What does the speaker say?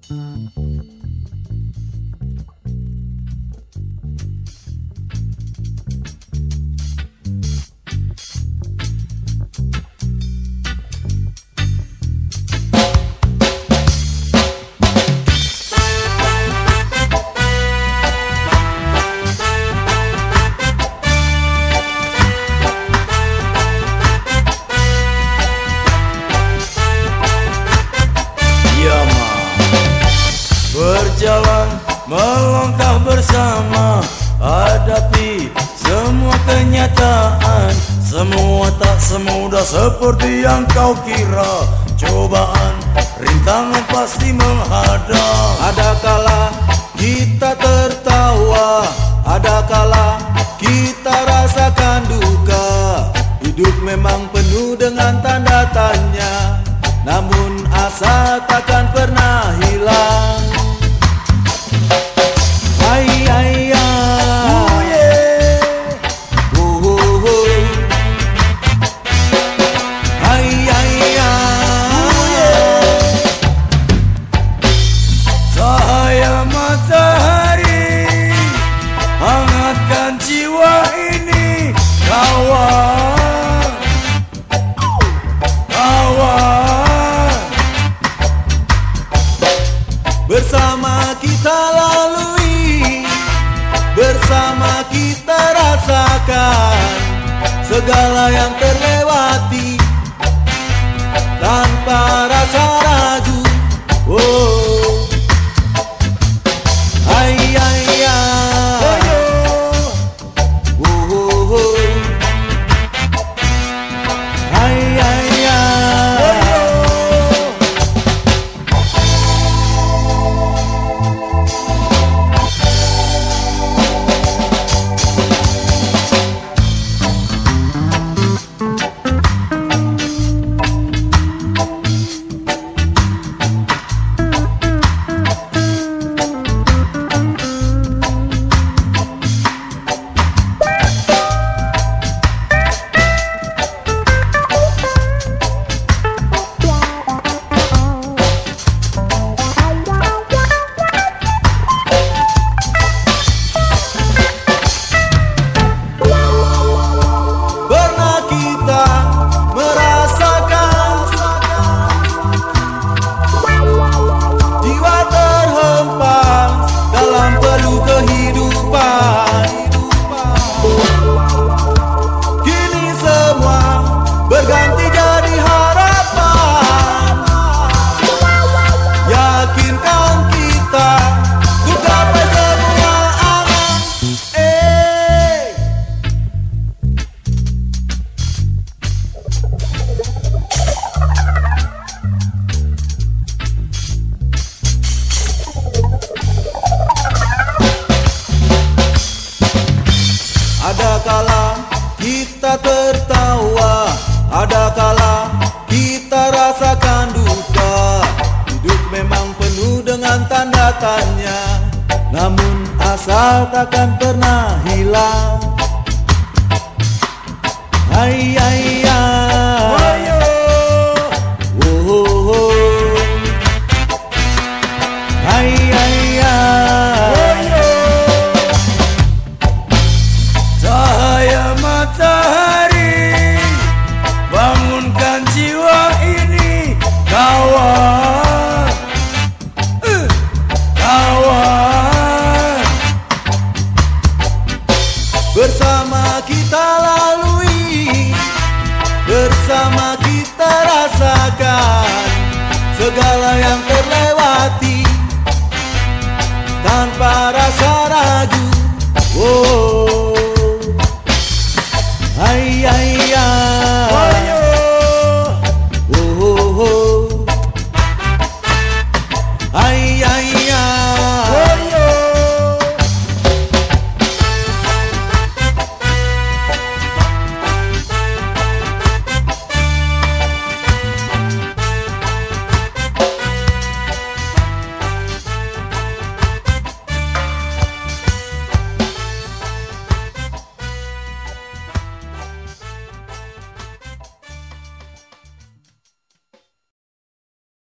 Berjalan, melangkah bersama, hadapi semua kenyataan. Semua tak semudah seperti yang kau kira. Cobaan, rintangan pasti menghadang. Ada kala kita tertawa, ada kala kita rasakan duka. Hidup memang penuh dengan tanda tanya, namun asa takkan pernah hilang. Hai hai ya, hai hai ya. Cahaya matahari hangatkan jiwa ini, kawan, kawan. Bersama kita lalui, bersama kita rasakan segala yang terlewati tanpa rasa ragu. Oh, hai hai ya, oh, oh, oh. Hai hai ya. Berganti jadi harapan, yakinkan kita untuk gapai semua angan. Ada kala kita tertawa, ada kala kita rasakan duka. Hidup memang penuh dengan tanda tanya, namun asa takkan pernah hilang. Hai hai ya, oh, oh, oh. Hai hai ya. Cahaya matahari bangunkan jiwa ini, kawan, kawan. Bersama kita lalui, bersama kita rasakan segala yang